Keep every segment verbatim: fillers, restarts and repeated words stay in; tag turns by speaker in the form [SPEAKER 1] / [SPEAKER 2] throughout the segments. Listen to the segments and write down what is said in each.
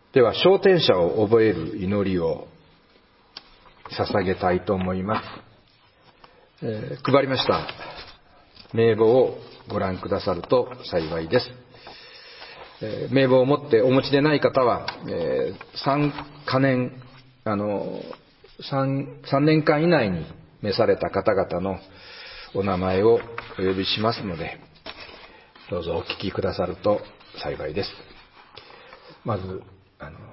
[SPEAKER 1] では、昇天者を覚える祈りを捧げたいと思います。えー、配りました名簿をご覧くださると幸いです。えー、名簿を持ってお持ちでない方は、えー、三カ年、あの、三、三年間以内に召された方々のお名前をお呼びしますので、どうぞお聞きくださると幸いです。まず、あの、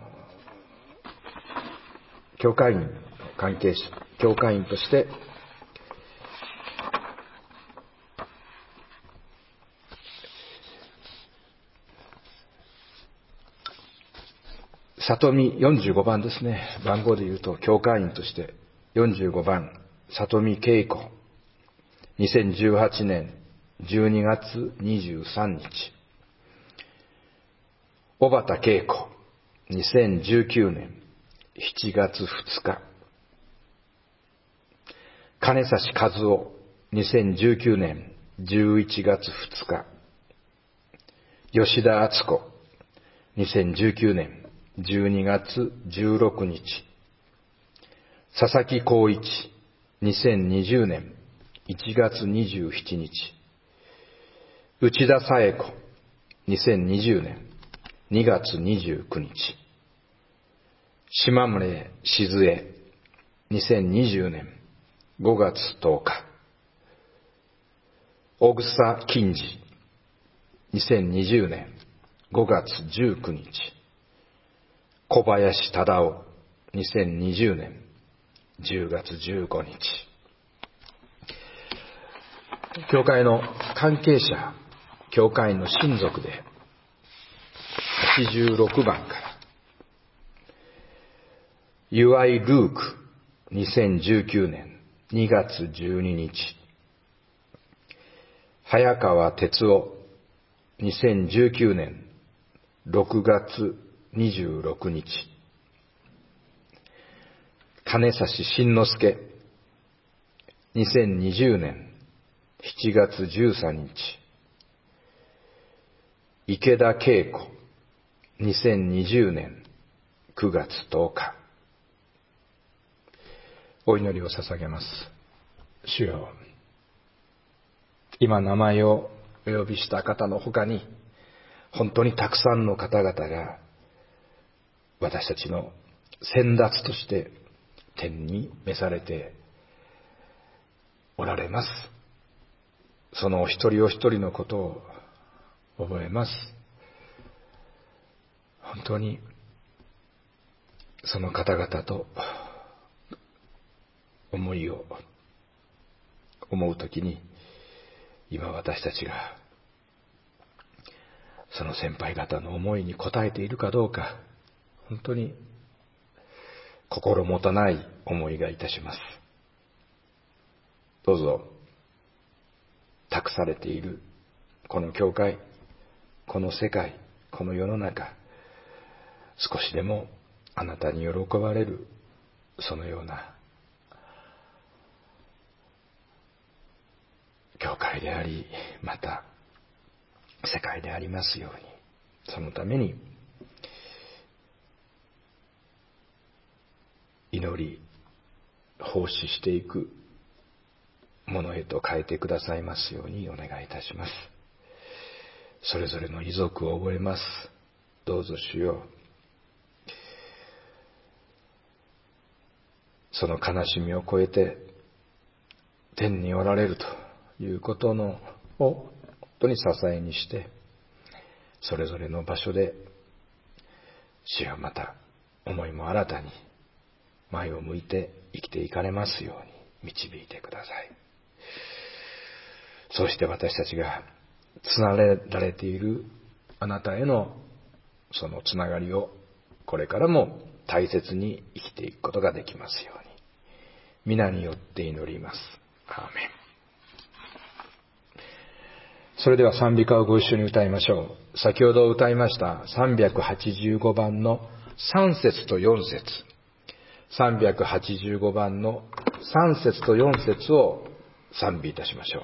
[SPEAKER 1] 教会員関係者、教会員として、里見よんじゅうごばんですね。番号で言うと、教会員としてよんじゅうごばん、里見恵子、にせんじゅうはちねんじゅうにがつにじゅうさんにち。小畑恵子、にせんじゅうきゅうねんしちがつふつか。金指和夫、にせんじゅうきゅうねんじゅういちがつふつか。吉田敦子、にせんじゅうきゅうねんじゅうにがつじゅうろくにち。佐々木浩一、にせんにじゅうねんいちがつにじゅうしちにち。内田紗恵子、にせんにじゅうねんにがつにじゅうくにち。島村静江、にせんにじゅうねんごがつとおか。小草金次、にせんにじゅうねんごがつじゅうくにち。小林忠夫、にせんにじゅうねんじゅうがつじゅうごにち。教会の関係者、教会の親族ではちじゅうろくばんから、ユアイ・ルーク、にせんじゅうきゅうねんにがつじゅうににち。早川哲夫、にせんじゅうきゅうねんろくがつにじゅうろくにち。金指慎之介、にせんにじゅうねんしちがつじゅうさんにち。池田恵子、にせんにじゅうねんくがつとおか。お祈りを捧げます。主よ、今名前をお呼びした方の他に、本当にたくさんの方々が私たちの先達として天に召されておられます。そのお一人お一人のことを覚えます。本当にその方々と思いを思うときに、今私たちがその先輩方の思いに応えているかどうか、本当に心もたない思いがいたします。どうぞ託されているこの教会、この世界、この世の中、少しでもあなたに喜ばれる、そのような教会であり、また世界でありますように、そのために祈り奉仕していくものへと変えてくださいますようにお願いいたします。それぞれの遺族を覚えます。どうぞ主よ、その悲しみを超えて天におられるということのを本当に支えにして、それぞれの場所で主よ、また思いも新たに前を向いて生きていかれますように導いてください。そして私たちがつなげられているあなたへのそのつながりをこれからも大切に生きていくことができますように、皆によって祈ります。アーメン。それでは賛美歌をご一緒に歌いましょう。先ほど歌いましたさんびゃくはちじゅうごばんのさん節とよん節、さんびゃくはちじゅうごばんのさん節とよん節を賛美いたしましょう。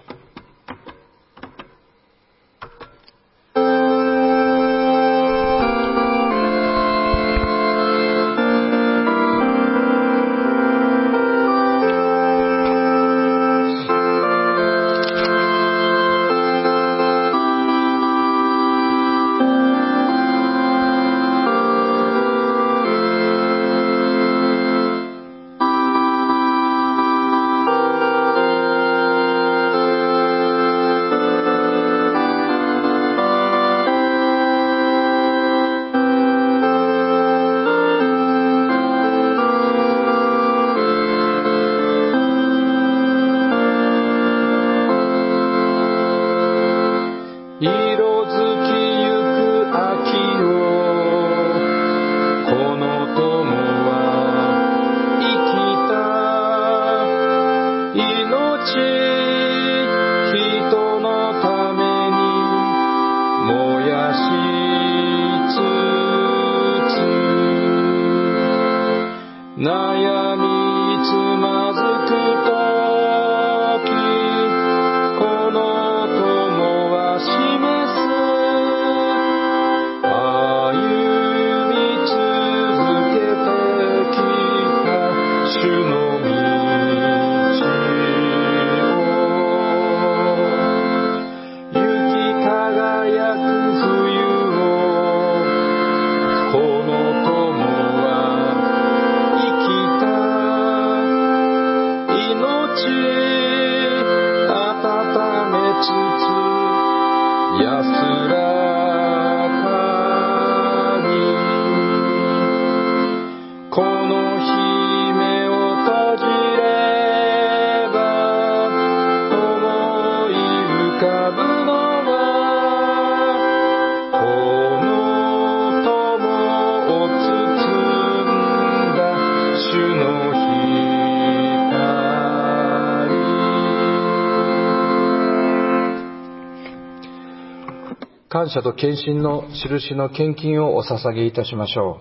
[SPEAKER 1] 感謝と献身の印の献金をお捧げいたしましょ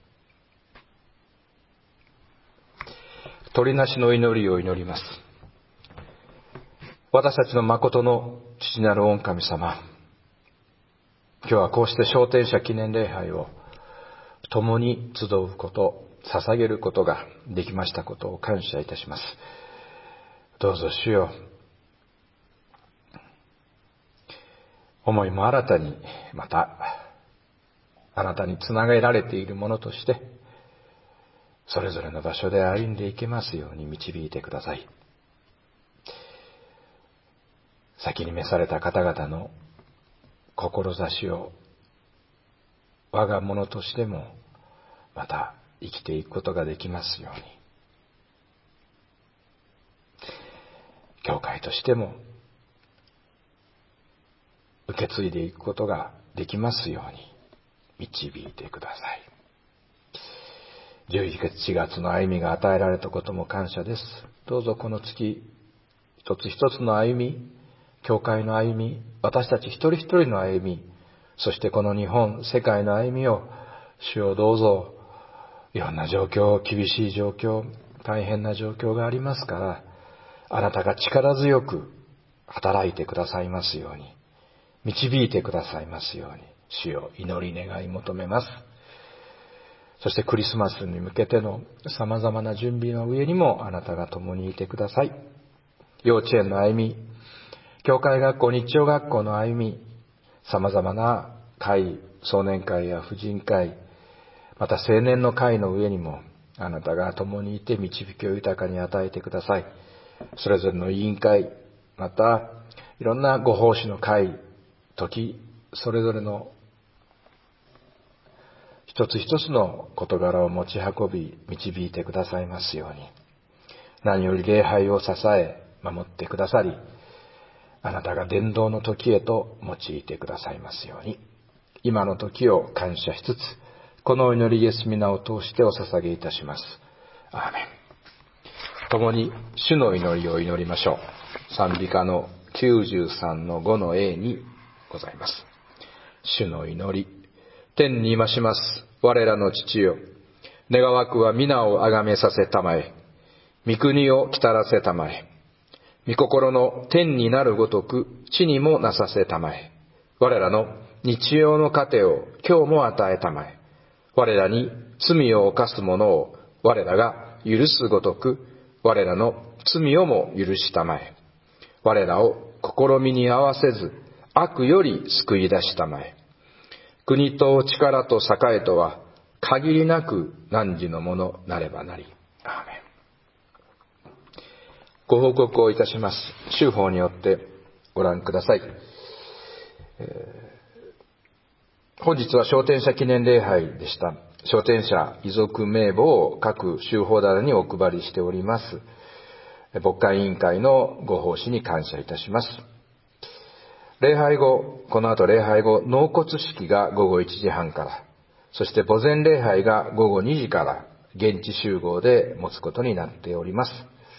[SPEAKER 1] う。取りなしの祈りを祈ります。私たちの誠の父なる御神様、今日はこうして昇天者記念礼拝を共に集うこと、捧げることができましたことを感謝いたします。どうぞ主よ、思いも新たに、またあなたにつなげられているものとしてそれぞれの場所で歩んでいけますように導いてください。先に召された方々の志を我がものとしてもまた生きていくことができますように、教会としても受け継いでいくことができますように導いてください。じゅういちがつの歩みが与えられたことも感謝です。どうぞこの月一つ一つの歩み、教会の歩み、私たち一人一人の歩み、そしてこの日本世界の歩みを主よ、どうぞいろんな状況、厳しい状況、大変な状況がありますから、あなたが力強く働いてくださいますように、導いてくださいますように、主よ、祈り願い求めます。そしてクリスマスに向けての様々な準備の上にもあなたが共にいてください。幼稚園の歩み、教会学校、日曜学校の歩み、様々な会、少年会や婦人会、また青年の会の上にもあなたが共にいて導きを豊かに与えてください。それぞれの委員会、またいろんなご奉仕の会、時、それぞれの一つ一つの事柄を持ち運び導いてくださいますように、何より礼拝を支え守ってくださり、あなたが伝道の時へと用いてくださいますように、今の時を感謝しつつ、この祈りイエス皆を通してお捧げいたします。アーメン。共に主の祈りを祈りましょう。賛美歌のきゅうじゅうさんのごの A にございます。主の祈り。天にいまします我らの父よ、願わくは皆をあがめさせたまえ、御国を来たらせたまえ、御心の天になるごとく地にもなさせたまえ、我らの日曜の糧を今日も与えたまえ、我らに罪を犯す者を我らが許すごとく我らの罪をも許したまえ、我らを試みに合わせず悪より救い出したまえ、国と力と栄とは限りなく汝のものなればなり。アーメン。ご報告をいたします。週報によってご覧ください。えー、本日は昇天者記念礼拝でした。昇天者遺族名簿を各週報棚にお配りしております。牧会委員会のご奉仕に感謝いたします。礼拝後、この後礼拝後、納骨式がごごいちじはんから、そして墓前礼拝がごごにじから現地集合で持つことになっております。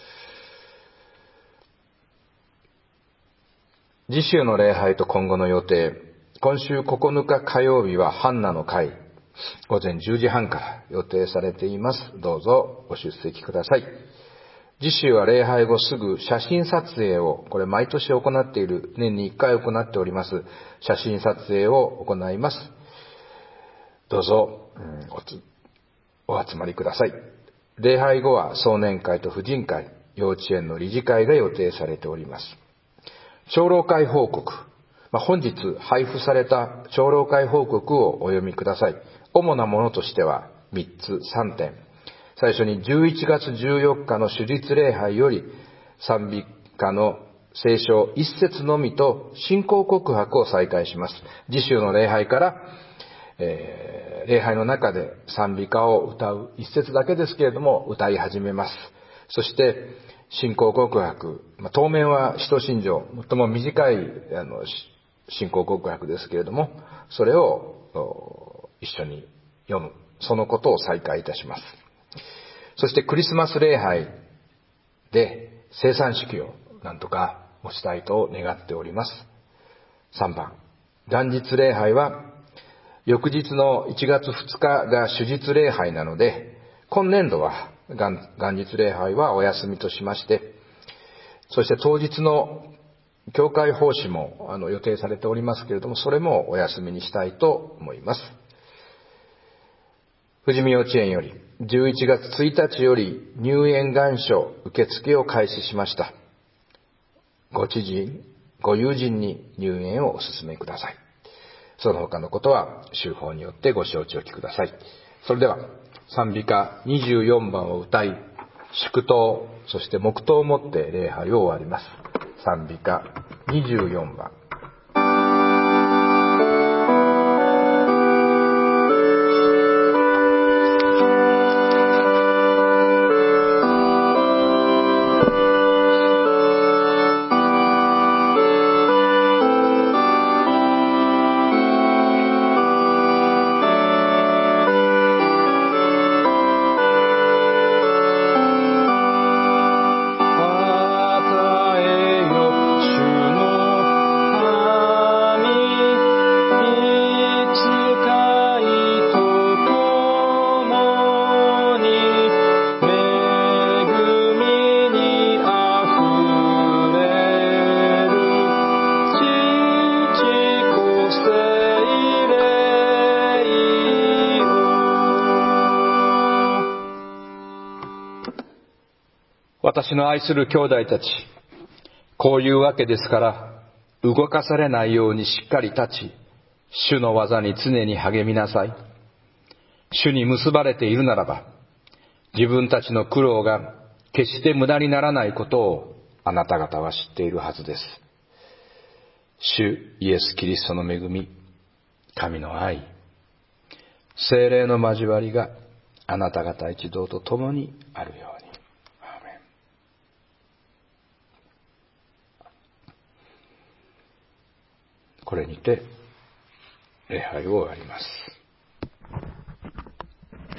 [SPEAKER 1] 次週の礼拝と今後の予定、今週ここのか火曜日はハンナの会、午前じゅうじはんから予定されています。どうぞご出席ください。次週は礼拝後すぐ写真撮影を、これ毎年行っている、年にいっかい行っております、写真撮影を行います。どうぞ、うん、お, お集まりください。礼拝後は少年会と婦人会、幼稚園の理事会が予定されております。長老会報告、まあ、本日配布された長老会報告をお読みください。主なものとしてはみっつ、さんてん。最初にじゅういちがつじゅうよっかの主日礼拝より賛美歌の聖書一節のみと信仰告白を再開します。次週の礼拝から、えー、礼拝の中で賛美歌を歌う一節だけですけれども歌い始めます。そして信仰告白、まあ、当面は使徒信条、最も短いあの信仰告白ですけれども、それを一緒に読む、そのことを再開いたします。そしてクリスマス礼拝で生産式をなんとか持ちたいと願っております。さんばん、 元日礼拝は翌日のいちがつふつかが主日礼拝なので、今年度は元日礼拝はお休みとしまして、そして当日の教会奉仕もあの予定されておりますけれども、それもお休みにしたいと思います。富士見幼稚園よりじゅういちがつついたちより入園願書受付を開始しました。ご知人、ご友人に入園をお勧めください。その他のことは修法によってご承知おきください。それでは賛美歌にじゅうよんばんを歌い、祝祷、そして黙祷をもって礼拝を終わります。賛美歌にじゅうよんばん。私の愛する兄弟たち、こういうわけですから、動かされないようにしっかり立ち、主の技に常に励みなさい。主に結ばれているならば、自分たちの苦労が決して無駄にならないことをあなた方は知っているはずです。主イエス・キリストの恵み、神の愛、聖霊の交わりがあなた方一同と共にあるように。これにて礼拝を終わります。